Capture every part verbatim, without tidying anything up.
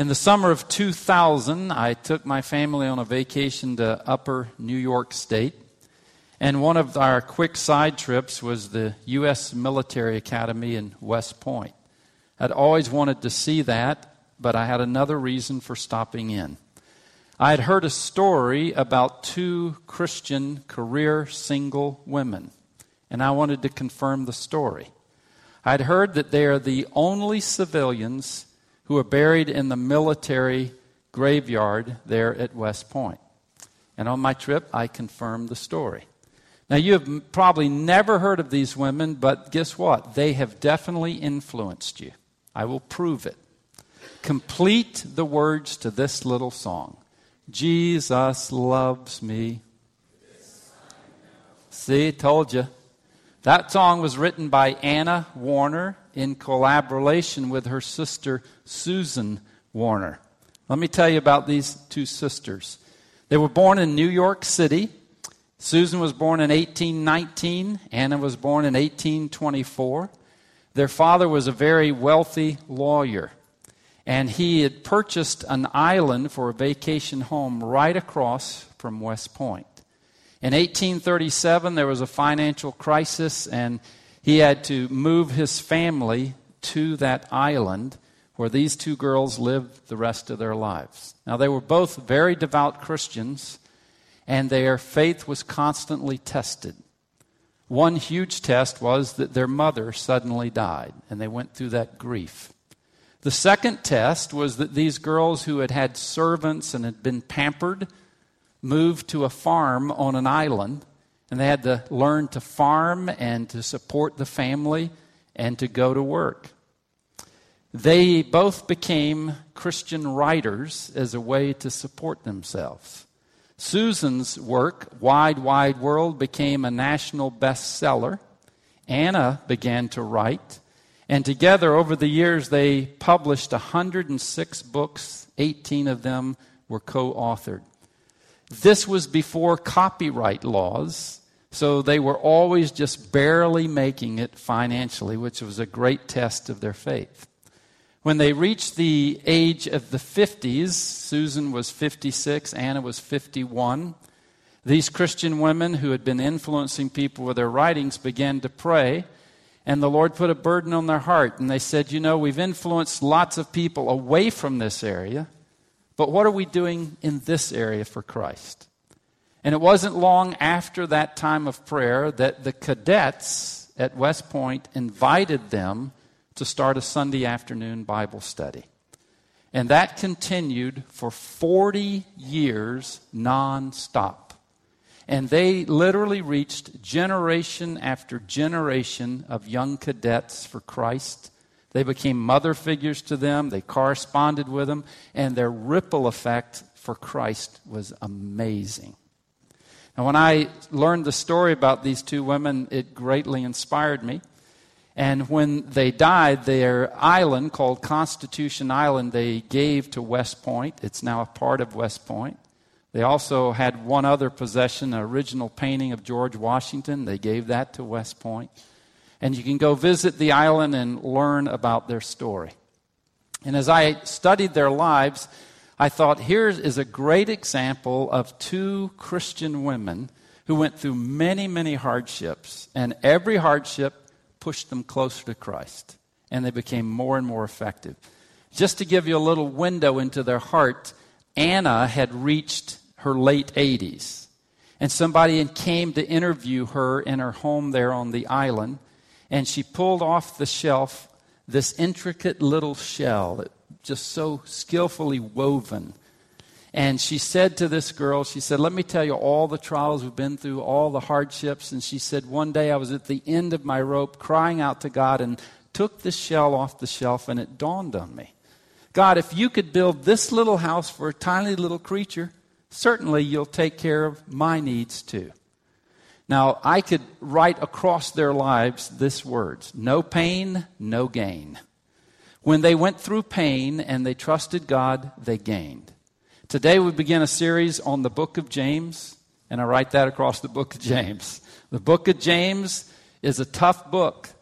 In the summer of two thousand, I took my family on a vacation to Upper New York State. And one of our quick side trips was the U S Military Academy in West Point. I'd always wanted to see that, but I had another reason for stopping in. I had heard a story about two Christian career single women, and I wanted to confirm the story. I'd heard that they are the only civilians who are buried in the military graveyard there at West Point. And on my trip, I confirmed the story. Now, you have probably never heard of these women, but guess what? They have definitely influenced you. I will prove it. Complete the words to this little song. Jesus loves me. See, told you. That song was written by Anna Warner in collaboration with her sister Susan Warner. Let me tell you about these two sisters. They were born in New York City. Susan was born in eighteen nineteen. Anna was born in eighteen twenty-four. Their father was a very wealthy lawyer, and he had purchased an island for a vacation home right across from West Point. In eighteen thirty-seven, there was a financial crisis, and he had to move his family to that island where these two girls lived the rest of their lives. Now, they were both very devout Christians, and their faith was constantly tested. One huge test was that their mother suddenly died, and they went through that grief. The second test was that these girls who had had servants and had been pampered moved to a farm on an island, and they had to learn to farm and to support the family and to go to work. They both became Christian writers as a way to support themselves. Susan's work, Wide, Wide World, became a national bestseller. Anna began to write, and together over the years they published one hundred six books. eighteen of them were co-authored. This was before copyright laws, so they were always just barely making it financially, which was a great test of their faith. When they reached the age of the fifties, Susan was fifty-six, Anna was fifty-one. These Christian women who had been influencing people with their writings began to pray, and the Lord put a burden on their heart. And they said, you know, we've influenced lots of people away from this area, but what are we doing in this area for Christ? And it wasn't long after that time of prayer that the cadets at West Point invited them to start a Sunday afternoon Bible study. And that continued for forty years nonstop. And they literally reached generation after generation of young cadets for Christ. They became mother figures to them. They corresponded with them. And their ripple effect for Christ was amazing. Now, when I learned the story about these two women, it greatly inspired me. And when they died, their island, called Constitution Island, they gave to West Point. It's now a part of West Point. They also had one other possession, an original painting of George Washington. They gave that to West Point. And you can go visit the island and learn about their story. And as I studied their lives, I thought, here is a great example of two Christian women who went through many, many hardships. And every hardship pushed them closer to Christ. And they became more and more effective. Just to give you a little window into their heart, Anna had reached her late eighties. And somebody came to interview her in her home there on the island. And she pulled off the shelf this intricate little shell, that just so skillfully woven. And she said to this girl, she said, let me tell you all the trials we've been through, all the hardships. And she said, one day I was at the end of my rope crying out to God and took the shell off the shelf, and it dawned on me. God, if you could build this little house for a tiny little creature, certainly you'll take care of my needs too. Now, I could write across their lives this words: no pain, no gain. When they went through pain and they trusted God, they gained. Today we begin a series on the book of James, and I write that across the book of James. The book of James is a tough book.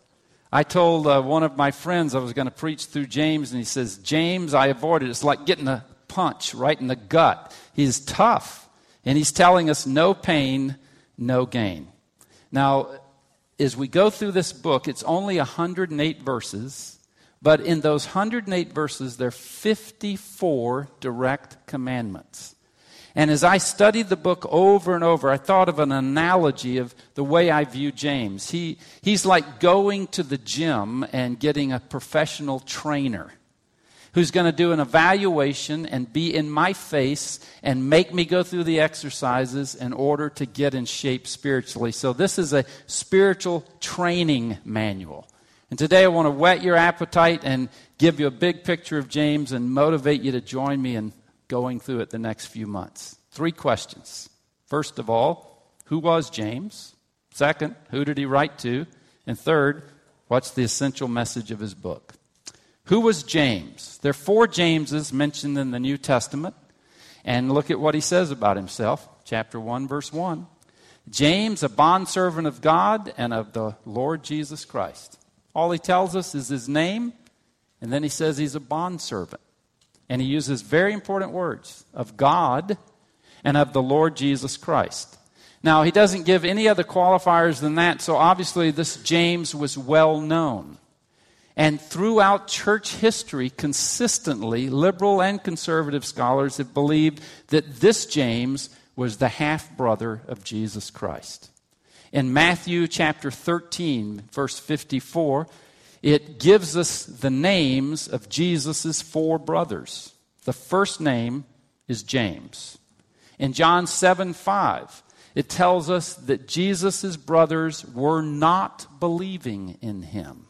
I told uh, one of my friends I was going to preach through James, and he says, James, I avoided. It's like getting a punch right in the gut. He's tough, and he's telling us no pain, no gain. Now, as we go through this book, it's only one hundred eight verses, but in those one hundred eight verses, there are fifty-four direct commandments. And as I studied the book over and over, I thought of an analogy of the way I view James. He, he's like going to the gym and getting a professional trainer who's going to do an evaluation and be in my face and make me go through the exercises in order to get in shape spiritually. So this is a spiritual training manual. And today I want to whet your appetite and give you a big picture of James and motivate you to join me in going through it the next few months. Three questions. First of all, who was James? Second, who did he write to? And third, what's the essential message of his book? Who was James? There are four Jameses mentioned in the New Testament. And look at what he says about himself. Chapter one, verse one. James, a bondservant of God and of the Lord Jesus Christ. All he tells us is his name, and then he says he's a bondservant. And he uses very important words, of God and of the Lord Jesus Christ. Now, he doesn't give any other qualifiers than that, so obviously this James was well known. And throughout church history, consistently, liberal and conservative scholars have believed that this James was the half-brother of Jesus Christ. In Matthew chapter thirteen, verse fifty-four, it gives us the names of Jesus' four brothers. The first name is James. In John seven five, it tells us that Jesus' brothers were not believing in him.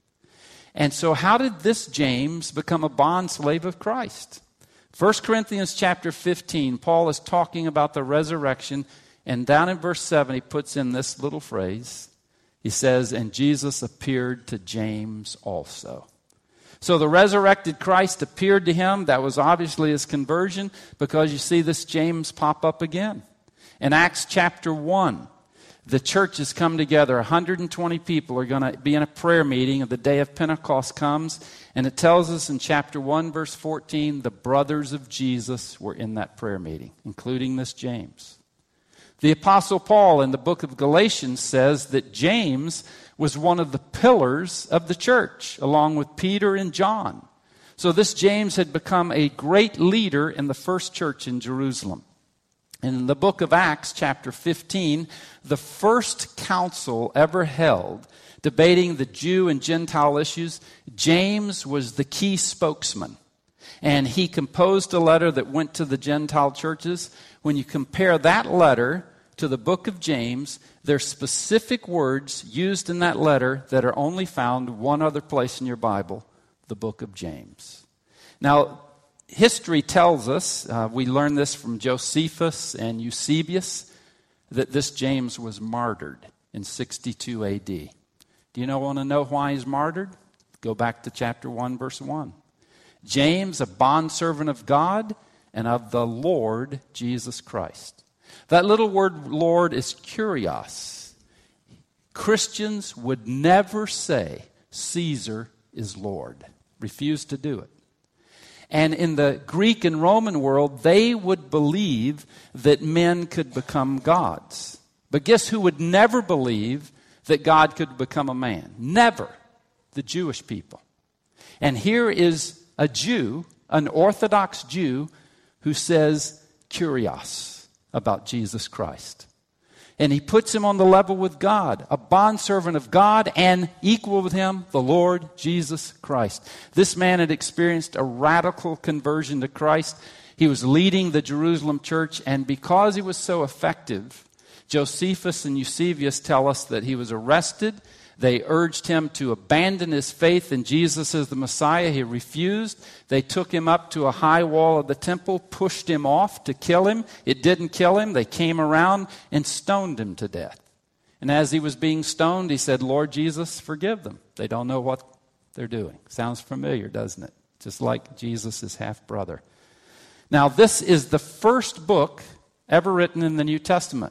And so how did this James become a bondslave of Christ? First Corinthians chapter fifteen, Paul is talking about the resurrection, and down in verse seven, he puts in this little phrase. He says, and Jesus appeared to James also. So the resurrected Christ appeared to him. That was obviously his conversion, because you see this James pop up again. In Acts chapter one, the church has come together. one hundred twenty people are going to be in a prayer meeting, and the day of Pentecost comes. And it tells us in chapter one, verse fourteen, the brothers of Jesus were in that prayer meeting, including this James. The Apostle Paul in the book of Galatians says that James was one of the pillars of the church, along with Peter and John. So this James had become a great leader in the first church in Jerusalem. And in the book of Acts, chapter fifteen, the first council ever held, debating the Jew and Gentile issues, James was the key spokesman. And he composed a letter that went to the Gentile churches. When you compare that letter to the book of James, there are specific words used in that letter that are only found one other place in your Bible, the book of James. Now, history tells us, uh, we learn this from Josephus and Eusebius, that this James was martyred in sixty-two A D. Do you know, want to know why he's martyred? Go back to chapter one, verse one. James, a bondservant of God and of the Lord Jesus Christ. That little word Lord is kurios. Christians would never say Caesar is Lord. Refuse to do it. And in the Greek and Roman world, they would believe that men could become gods. But guess who would never believe that God could become a man? Never. The Jewish people. And here is a Jew, an Orthodox Jew, who says kurios about Jesus Christ. And he puts him on the level with God, a bondservant of God, and equal with him, the Lord Jesus Christ. This man had experienced a radical conversion to Christ. He was leading the Jerusalem church, and because he was so effective, Josephus and Eusebius tell us that he was arrested. They urged him to abandon his faith in Jesus as the Messiah. He refused. They took him up to a high wall of the temple, pushed him off to kill him. It didn't kill him. They came around and stoned him to death. And as he was being stoned, he said, Lord Jesus, forgive them. They don't know what they're doing. Sounds familiar, doesn't it? Just like Jesus' half-brother. Now, this is the first book ever written in the New Testament.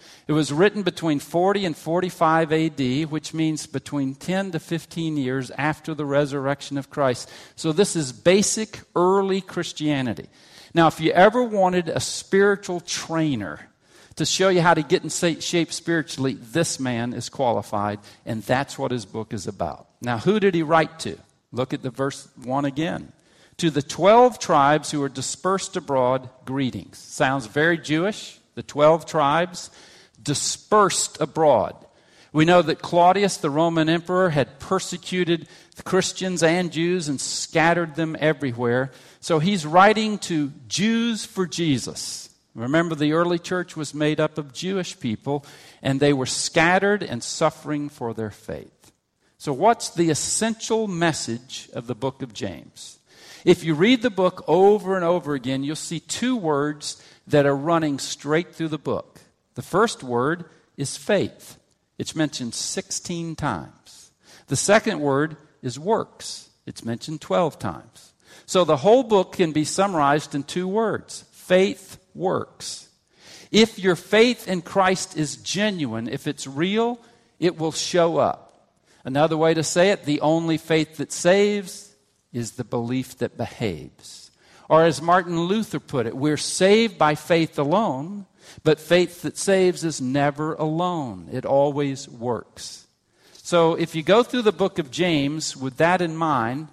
It was written between forty and forty-five A D, which means between ten to fifteen years after the resurrection of Christ. So this is basic early Christianity. Now, if you ever wanted a spiritual trainer to show you how to get in shape spiritually, this man is qualified, and that's what his book is about. Now, who did he write to? Look at the verse one again. To the twelve tribes who are dispersed abroad, greetings. Sounds very Jewish. The twelve tribes dispersed abroad. We know that Claudius, the Roman emperor, had persecuted the Christians and Jews and scattered them everywhere. So he's writing to Jews for Jesus. Remember, the early church was made up of Jewish people, and they were scattered and suffering for their faith. So what's the essential message of the book of James? If you read the book over and over again, you'll see two words that are running straight through the book. The first word is faith. It's mentioned sixteen times. The second word is works. It's mentioned twelve times. So the whole book can be summarized in two words: faith, works. If your faith in Christ is genuine, if it's real, it will show up. Another way to say it, the only faith that saves is the belief that behaves. Or as Martin Luther put it, we're saved by faith alone, but faith that saves is never alone. It always works. So if you go through the book of James with that in mind,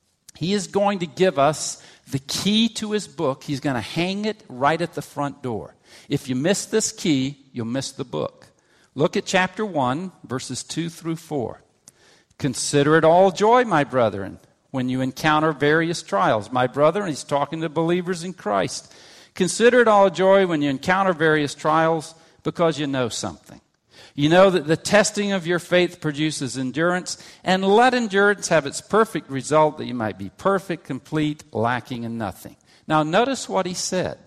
he is going to give us the key to his book. He's going to hang it right at the front door. If you miss this key, you'll miss the book. Look at chapter one, verses two through four. Consider it all joy, my brethren, when you encounter various trials. My brethren, he's talking to believers in Christ. Consider it all joy when you encounter various trials, because you know something. You know that the testing of your faith produces endurance, and let endurance have its perfect result, that you might be perfect, complete, lacking in nothing. Now notice what he said.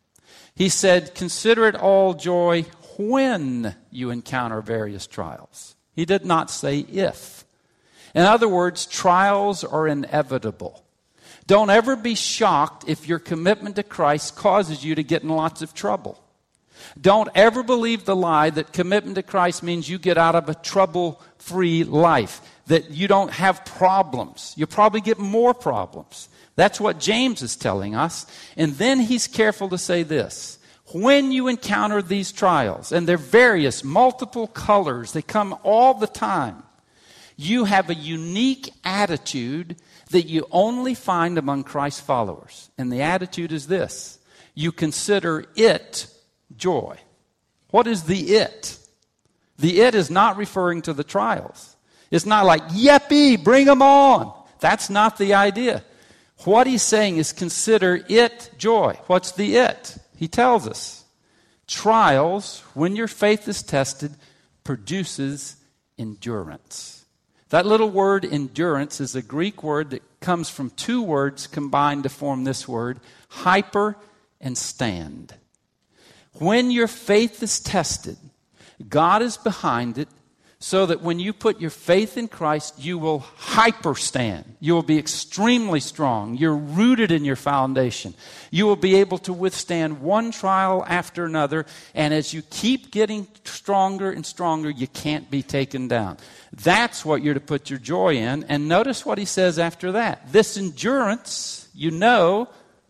He said, consider it all joy when you encounter various trials. He did not say if. In other words, trials are inevitable. Don't ever be shocked if your commitment to Christ causes you to get in lots of trouble. Don't ever believe the lie that commitment to Christ means you get out of a trouble-free life, that you don't have problems. You'll probably get more problems. That's what James is telling us. And then he's careful to say this. When you encounter these trials, and they're various, multiple colors, they come all the time, you have a unique attitude that you only find among Christ's followers. And the attitude is this. You consider it joy. What is the it? The it is not referring to the trials. It's not like, yippee, bring them on. That's not the idea. What he's saying is consider it joy. What's the it? He tells us. Trials, when your faith is tested, produces endurance. That little word endurance is a Greek word that comes from two words combined to form this word, hyper and stand. When your faith is tested, God is behind it, so that when you put your faith in Christ, you will hyperstand. You will be extremely strong. You're rooted in your foundation. You will be able to withstand one trial after another, and as you keep getting stronger and stronger, you can't be taken down. That's what you're to put your joy in, and notice what he says after that. This endurance, you know,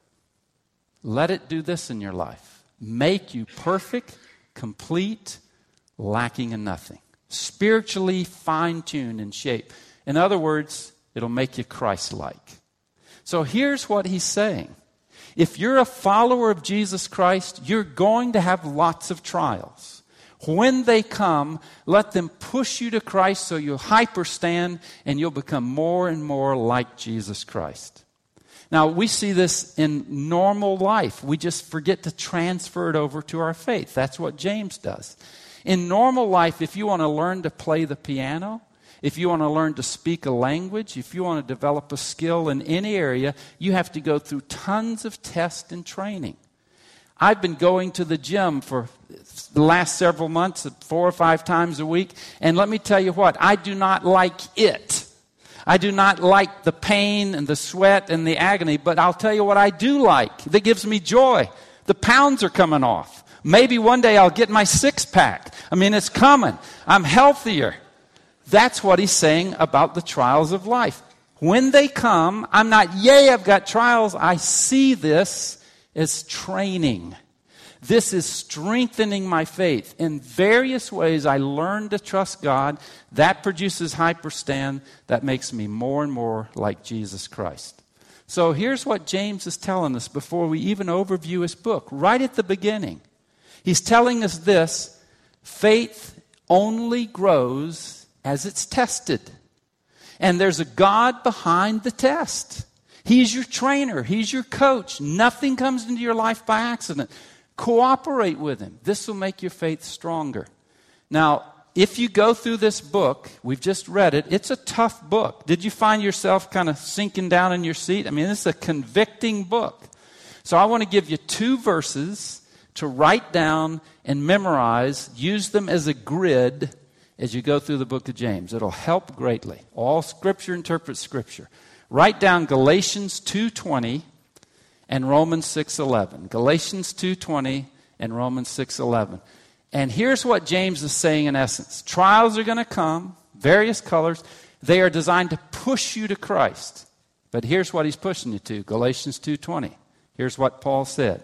let it do this in your life. Make you perfect, complete, lacking in nothing. Spiritually fine-tuned in shape. In other words, it'll make you Christ-like. So here's what he's saying. If you're a follower of Jesus Christ, you're going to have lots of trials. When they come, let them push you to Christ so you'll hyperstand and you'll become more and more like Jesus Christ. Now, we see this in normal life. We just forget to transfer it over to our faith. That's what James does. In normal life, if you want to learn to play the piano, if you want to learn to speak a language, if you want to develop a skill in any area, you have to go through tons of tests and training. I've been going to the gym for the last several months, four or five times a week, and let me tell you what, I do not like it. I do not like the pain and the sweat and the agony, but I'll tell you what I do like that gives me joy. The pounds are coming off. Maybe one day I'll get my six-pack. I mean, it's coming. I'm healthier. That's what he's saying about the trials of life. When they come, I'm not, yay, I've got trials. I see this as training. This is strengthening my faith. In various ways, I learn to trust God. That produces hyperstand. That makes me more and more like Jesus Christ. So here's what James is telling us before we even overview his book. Right at the beginning, he's telling us this: faith only grows as it's tested. And there's a God behind the test. He's your trainer. He's your coach. Nothing comes into your life by accident. Cooperate with him. This will make your faith stronger. Now, if you go through this book, we've just read it, it's a tough book. Did you find yourself kind of sinking down in your seat? I mean, this is a convicting book. So I want to give you two verses to write down and memorize. Use them as a grid as you go through the book of James. It'll help greatly. All Scripture interprets Scripture. Write down Galatians two twenty and Romans six eleven. Galatians two twenty and Romans six eleven. And here's what James is saying in essence. Trials are going to come, various colors. They are designed to push you to Christ. But here's what he's pushing you to. Galatians two twenty. Here's what Paul said.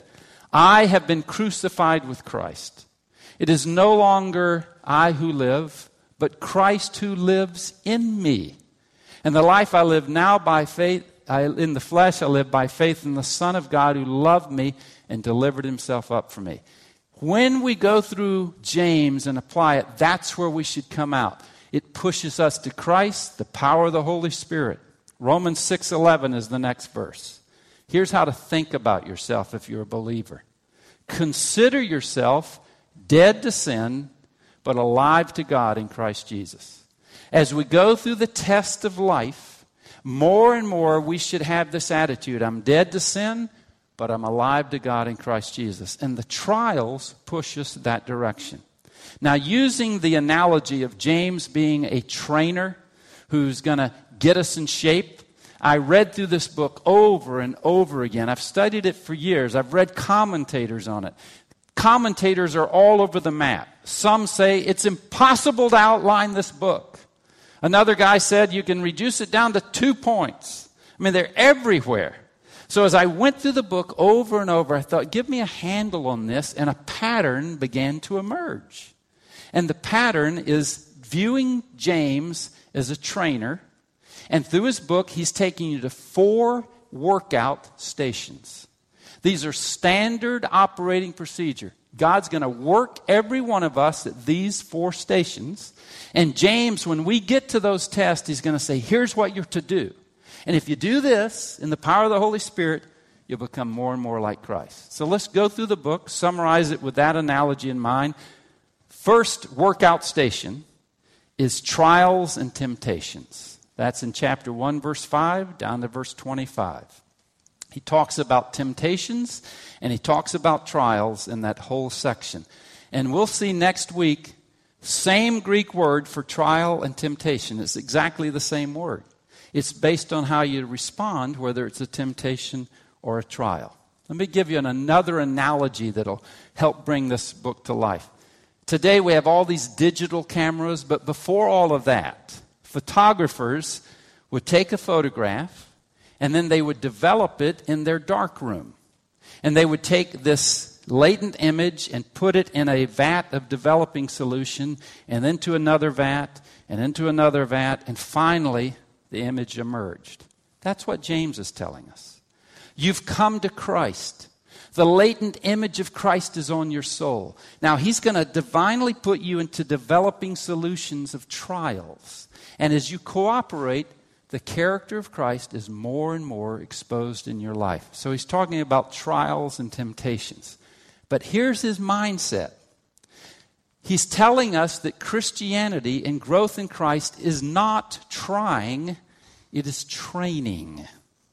I have been crucified with Christ. It is no longer I who live, but Christ who lives in me. And the life I live now by faith, I, in the flesh I live by faith in the Son of God who loved me and delivered himself up for me. When we go through James and apply it, that's where we should come out. It pushes us to Christ, the power of the Holy Spirit. Romans six eleven is the next verse. Here's how to think about yourself if you're a believer. Consider yourself dead to sin, but alive to God in Christ Jesus. As we go through the test of life, more and more we should have this attitude. I'm dead to sin, but I'm alive to God in Christ Jesus. And the trials push us that direction. Now, using the analogy of James being a trainer who's going to get us in shape, I read through this book over and over again. I've studied it for years. I've read commentators on it. Commentators are all over the map. Some say it's impossible to outline this book. Another guy said you can reduce it down to two points. I mean, they're everywhere. So as I went through the book over and over, I thought, give me a handle on this, and a pattern began to emerge. And the pattern is viewing James as a trainer, and through his book, he's taking you to four workout stations. These are standard operating procedure. God's going to work every one of us at these four stations. And James, when we get to those tests, he's going to say, here's what you're to do. And if you do this in the power of the Holy Spirit, you'll become more and more like Christ. So let's go through the book, summarize it with that analogy in mind. First workout station is trials and temptations. That's in chapter one, verse five, down to verse twenty-five. He talks about temptations and he talks about trials in that whole section. And we'll see next week, same Greek word for trial and temptation. It's exactly the same word. It's based on how you respond, whether it's a temptation or a trial. Let me give you an, another analogy that'll help bring this book to life. Today we have all these digital cameras, but before all of that, photographers would take a photograph and then they would develop it in their darkroom. And they would take this latent image and put it in a vat of developing solution, and then to another vat, and into another vat, and finally the image emerged. That's what James is telling us. You've come to Christ. The latent image of Christ is on your soul. Now, he's going to divinely put you into developing solutions of trials. And as you cooperate, the character of Christ is more and more exposed in your life. So he's talking about trials and temptations. But here's his mindset. He's telling us that Christianity and growth in Christ is not trying, it is training.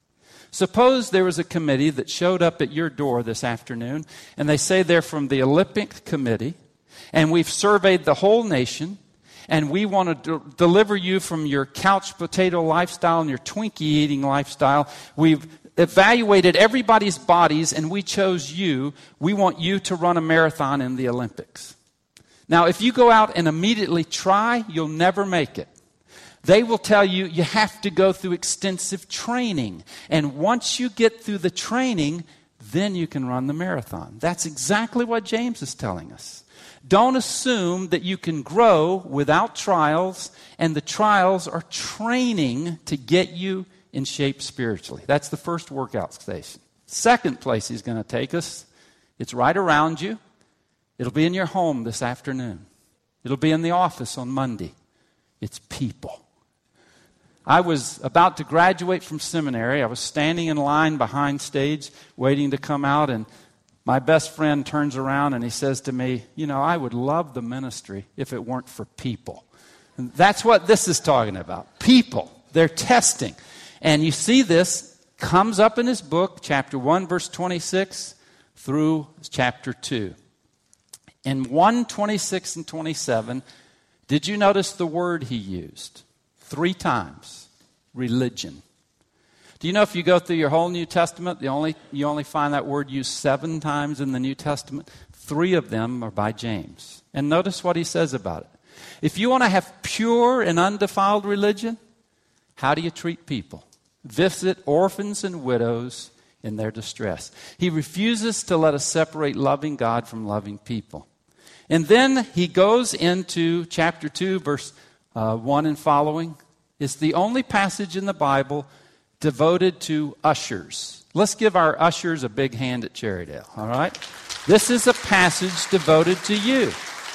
Suppose there was a committee that showed up at your door this afternoon, and they say they're from the Olympic Committee, and we've surveyed the whole nation, and we want to de- deliver you from your couch potato lifestyle and your Twinkie eating lifestyle. We've evaluated everybody's bodies and we chose you, we want you to run a marathon in the Olympics. Now, if you go out and immediately try, you'll never make it. They will tell you you have to go through extensive training. And once you get through the training, then you can run the marathon. That's exactly what James is telling us. Don't assume that you can grow without trials, and the trials are training to get you in shape spiritually. That's the first workout station. Second place he's going to take us, it's right around you. It'll be in your home this afternoon. It'll be in the office on Monday. It's people. I was about to graduate from seminary. I was standing in line behind stage waiting to come out, and my best friend turns around and he says to me, you know, I would love the ministry if it weren't for people. And that's what this is talking about. People. They're testing. And you see this comes up in his book, chapter one, verse twenty-six through chapter two. In one, twenty-six and twenty-seven, did you notice the word he used? Three times. Religion. Do you know if you go through your whole New Testament, the only you only find that word used seven times in the New Testament? Three of them are by James. And notice what he says about it. If you want to have pure and undefiled religion, how do you treat people? Visit orphans and widows in their distress. He refuses to let us separate loving God from loving people. And then he goes into chapter two, verse uh, one and following. It's the only passage in the Bible devoted to ushers. Let's give our ushers a big hand at Cherrydale, all right? This is a passage devoted to you,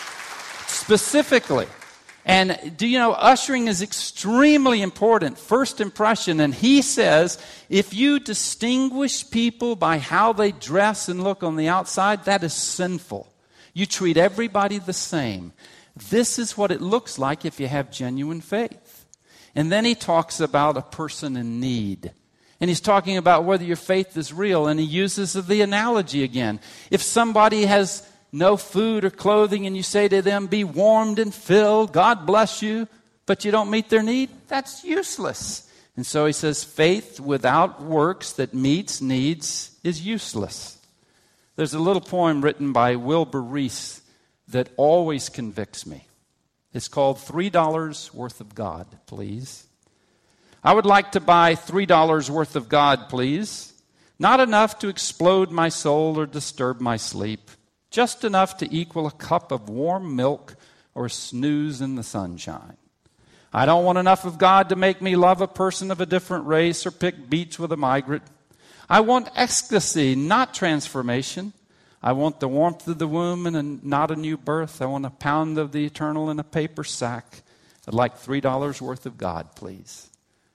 specifically. And do you know, ushering is extremely important, first impression. And he says, if you distinguish people by how they dress and look on the outside, that is sinful. You treat everybody the same. This is what it looks like if you have genuine faith. And then he talks about a person in need. And he's talking about whether your faith is real. And he uses the analogy again. If somebody has no food or clothing and you say to them, be warmed and filled, God bless you, but you don't meet their need, that's useless. And so he says, faith without works that meets needs is useless. There's a little poem written by Wilbur Reese that always convicts me. It's called Three Dollars Worth of God, Please. I would like to buy three dollars worth of God, please. Not enough to explode my soul or disturb my sleep. Just enough to equal a cup of warm milk or a snooze in the sunshine. I don't want enough of God to make me love a person of a different race or pick beets with a migrant. I want ecstasy, not transformation. I want the warmth of the womb and a, not a new birth. I want a pound of the eternal in a paper sack. I'd like three dollars worth of God, please.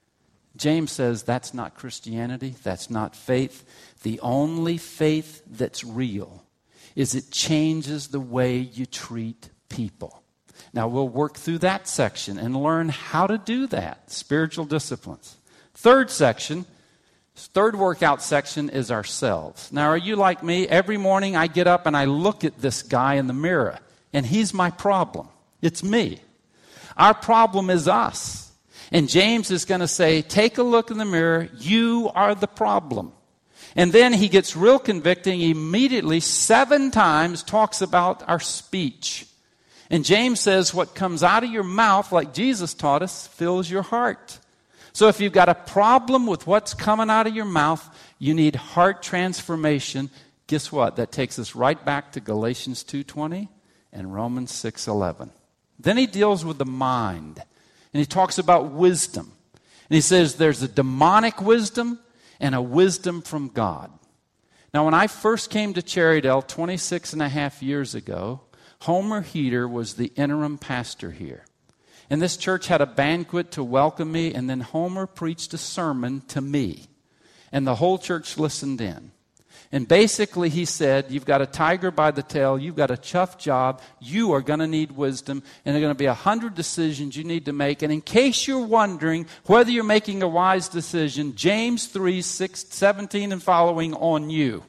James says that's not Christianity. That's not faith. The only faith that's real is it changes the way you treat people. Now, we'll work through that section and learn how to do that, spiritual disciplines. Third section, third workout section is ourselves. Now, are you like me? Every morning I get up and I look at this guy in the mirror, and he's my problem. It's me. Our problem is us. And James is going to say, take a look in the mirror. You are the problem. And then he gets real convicting. He immediately, seven times, talks about our speech. And James says, what comes out of your mouth, like Jesus taught us, fills your heart. So if you've got a problem with what's coming out of your mouth, you need heart transformation. Guess what? That takes us right back to Galatians two twenty and Romans six eleven. Then he deals with the mind. And he talks about wisdom. And he says there's a demonic wisdom and a wisdom from God. Now, when I first came to Cherrydale twenty-six and a half years ago, Homer Heater was the interim pastor here. And this church had a banquet to welcome me, and then Homer preached a sermon to me. And the whole church listened in. And basically he said, you've got a tiger by the tail, you've got a tough job, you are going to need wisdom, and there are going to be a hundred decisions you need to make. And in case you're wondering whether you're making a wise decision, James three, six, seventeen and following on you.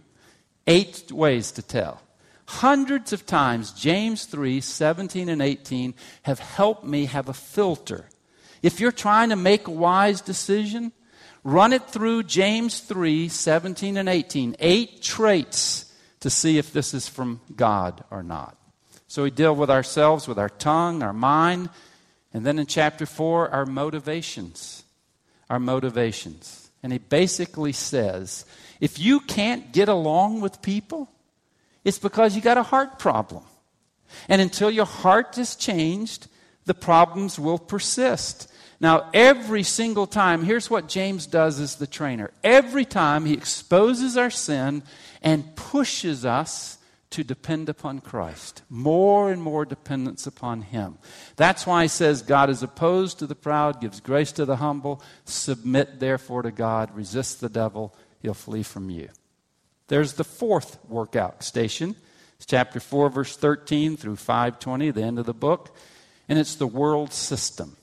Eight ways to tell. Hundreds of times, James three, seventeen and eighteen have helped me have a filter. If you're trying to make a wise decision, Run it through James three, seventeen and eighteen. Eight traits to see if this is from God or not. So we deal with ourselves, with our tongue, our mind, and then in chapter four, our motivations. Our motivations. And he basically says, if you can't get along with people, it's because you got a heart problem. And until your heart is changed, the problems will persist. Now, every single time, here's what James does as the trainer. Every time he exposes our sin and pushes us to depend upon Christ. More and more dependence upon Him. That's why he says, God is opposed to the proud, gives grace to the humble. Submit therefore to God. Resist the devil. He'll flee from you. There's the fourth workout station. It's chapter four, verse thirteen through five twenty, the end of the book. And it's the world system.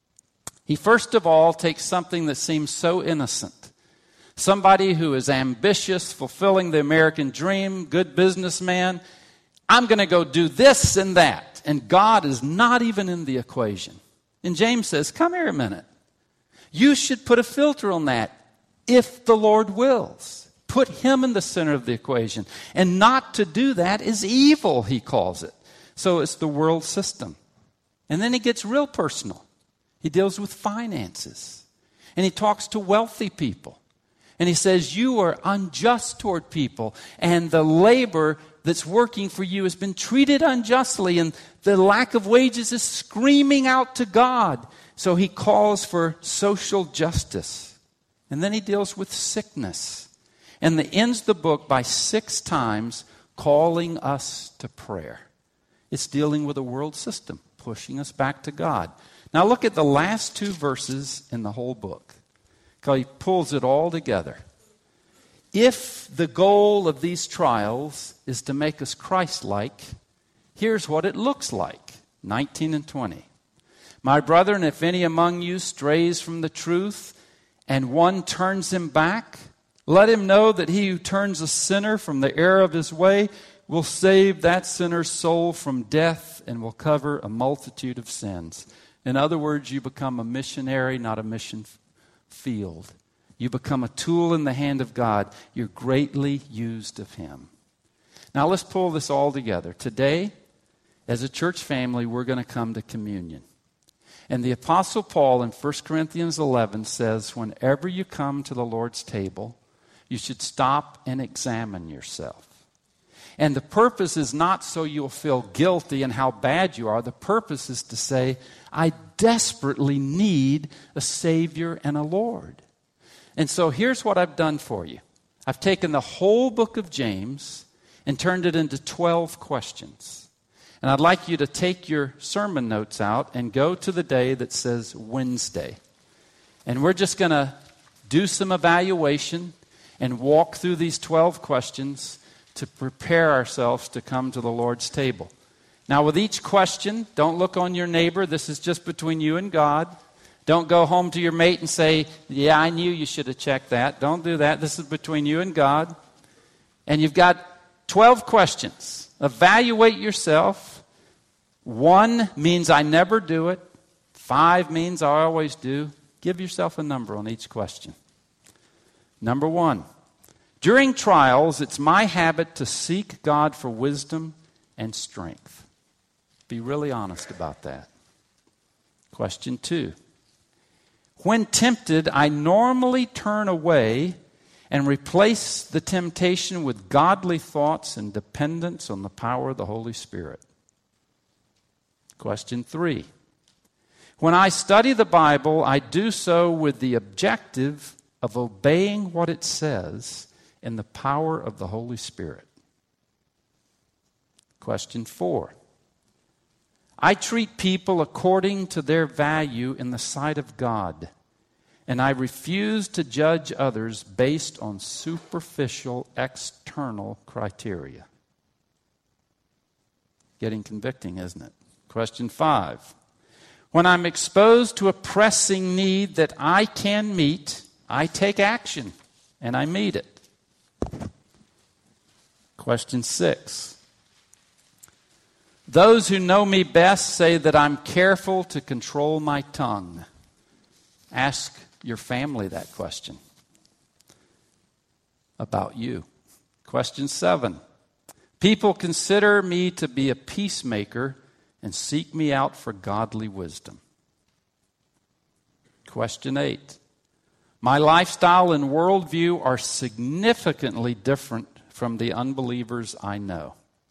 He first of all takes something that seems so innocent. Somebody who is ambitious, fulfilling the American dream, good businessman. I'm going to go do this and that. And God is not even in the equation. And James says, come here a minute. You should put a filter on that if the Lord wills. Put Him in the center of the equation. And not to do that is evil, he calls it. So it's the world system. And then he gets real personal. He deals with finances. And he talks to wealthy people. And he says, you are unjust toward people, and the labor that's working for you has been treated unjustly, and the lack of wages is screaming out to God. So he calls for social justice. And then he deals with sickness. And he ends the book by six times calling us to prayer. It's dealing with a world system, pushing us back to God. Now look at the last two verses in the whole book. He pulls it all together. If the goal of these trials is to make us Christ-like, here's what it looks like. nineteen and twenty. My brethren, if any among you strays from the truth, and one turns him back, let him know that he who turns a sinner from the error of his way will save that sinner's soul from death and will cover a multitude of sins. In other words, you become a missionary, not a mission field. You become a tool in the hand of God. You're greatly used of Him. Now let's pull this all together. Today, as a church family, we're going to come to communion. And the Apostle Paul in First Corinthians eleven says, whenever you come to the Lord's table, you should stop and examine yourself. And the purpose is not so you'll feel guilty and how bad you are. The purpose is to say, I desperately need a Savior and a Lord. And so here's what I've done for you. I've taken the whole book of James and turned it into twelve questions. And I'd like you to take your sermon notes out and go to the day that says Wednesday. And we're just going to do some evaluation and walk through these twelve questions to prepare ourselves to come to the Lord's table. Now, with each question, don't look on your neighbor. This is just between you and God. Don't go home to your mate and say, yeah, I knew you should have checked that. Don't do that. This is between you and God. And you've got twelve questions. Evaluate yourself. One means I never do it. Five means I always do. Give yourself a number on each question. Number one. During trials, it's my habit to seek God for wisdom and strength. Be really honest about that. Question two. When tempted, I normally turn away and replace the temptation with godly thoughts and dependence on the power of the Holy Spirit. Question three. When I study the Bible, I do so with the objective of obeying what it says in the power of the Holy Spirit. Question four. I treat people according to their value in the sight of God, and I refuse to judge others based on superficial external criteria. Getting convicting, isn't it? Question five. When I'm exposed to a pressing need that I can meet, I take action and I meet it. Question six. Those who know me best say that I'm careful to control my tongue. Ask your family that question about you. Question seven. People consider me to be a peacemaker and seek me out for godly wisdom. Question eight. My lifestyle and worldview are significantly different from the unbelievers I know.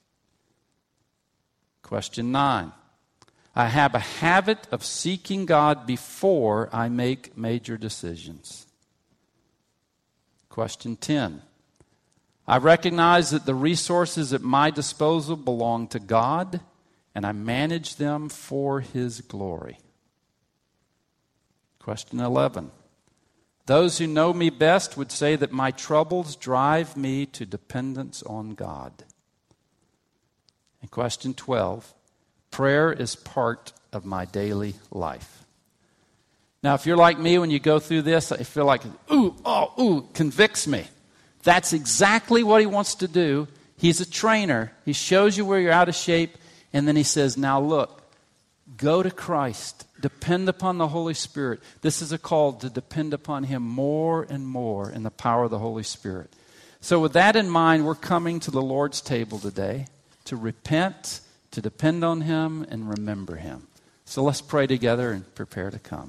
Question nine. I have a habit of seeking God before I make major decisions. Question ten. I recognize that the resources at my disposal belong to God, and I manage them for His glory. Question eleven. Those who know me best would say that my troubles drive me to dependence on God. And question twelve. Prayer is part of my daily life. Now, if you're like me, when you go through this, I feel like, ooh, oh, ooh, convicts me. That's exactly what He wants to do. He's a trainer. He shows you where you're out of shape, and then He says, now look, go to Christ. Depend upon the Holy Spirit. This is a call to depend upon Him more and more in the power of the Holy Spirit. So with that in mind, we're coming to the Lord's table today to repent, to depend on Him, and remember Him. So let's pray together and prepare to come.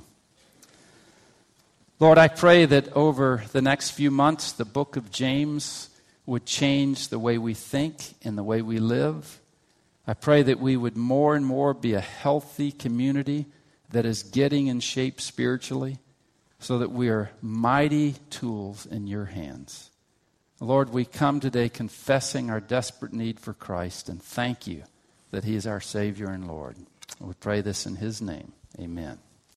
Lord, I pray that over the next few months, the book of James would change the way we think and the way we live. I pray that we would more and more be a healthy community that is getting in shape spiritually so that we are mighty tools in your hands. Lord, we come today confessing our desperate need for Christ, and thank you that He is our Savior and Lord. We pray this in His name. Amen.